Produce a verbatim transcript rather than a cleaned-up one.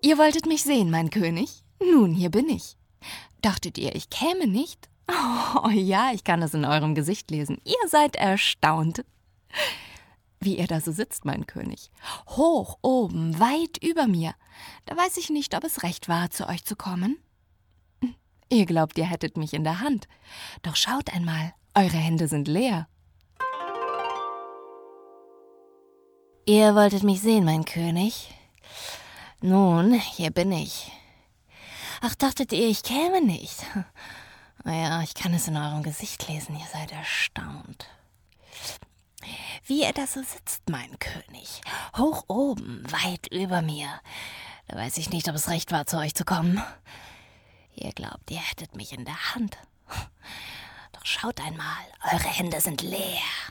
Ihr wolltet mich sehen, mein König? Nun, hier bin ich. Dachtet ihr, ich käme nicht? Oh ja, ich kann es in eurem Gesicht lesen. Ihr seid erstaunt. Wie ihr da so sitzt, mein König. Hoch oben, weit über mir. Da weiß ich nicht, ob es recht war, zu euch zu kommen. Ihr glaubt, ihr hättet mich in der Hand. Doch schaut einmal, eure Hände sind leer. Ihr wolltet mich sehen, mein König? Nun, hier bin ich. Ach, dachtet ihr, ich käme nicht? Naja, ich kann es in eurem Gesicht lesen, ihr seid erstaunt. Wie ihr da so sitzt, mein König, hoch oben, weit über mir, da weiß ich nicht, ob es recht war, zu euch zu kommen. Ihr glaubt, ihr hättet mich in der Hand. Doch schaut einmal, eure Hände sind leer.